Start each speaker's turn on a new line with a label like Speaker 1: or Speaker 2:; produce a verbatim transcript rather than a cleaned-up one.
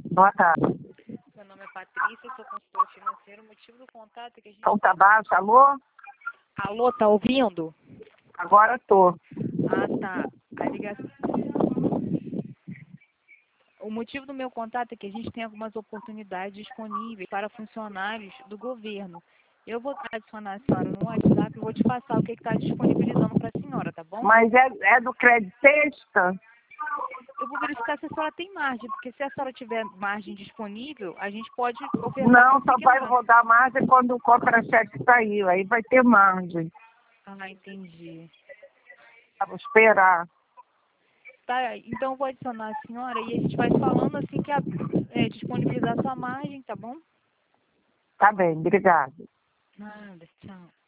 Speaker 1: Boa tarde.
Speaker 2: Meu nome é Patrícia, sou consultora financeira. O motivo do contato é que a gente...
Speaker 1: Então tá baixo, alô?
Speaker 2: Alô, tá ouvindo?
Speaker 1: Agora tô.
Speaker 2: Ah, tá. A ligação... O motivo do meu contato é que a gente tem algumas oportunidades disponíveis para funcionários do governo. Eu vou adicionar a senhora no WhatsApp e vou te passar o que está disponibilizando para a senhora, tá bom?
Speaker 1: Mas é, é do crédito sexta?
Speaker 2: Eu vou verificar se a senhora tem margem, porque se a senhora tiver margem disponíível, a gente pode ofertar
Speaker 1: Não,
Speaker 2: um
Speaker 1: só
Speaker 2: pequeno
Speaker 1: vai
Speaker 2: margem.
Speaker 1: rodar margem quando o contra-cheque sair. Aí vai ter margem.
Speaker 2: Ah, entendi.
Speaker 1: Vou esperar.
Speaker 2: Tá, então eu vou adicionar a senhora e a gente vai falando assim que a, é, disponibilizar sua margem, tá bom?
Speaker 1: Tá bem, obrigada.
Speaker 2: Nada, tchau.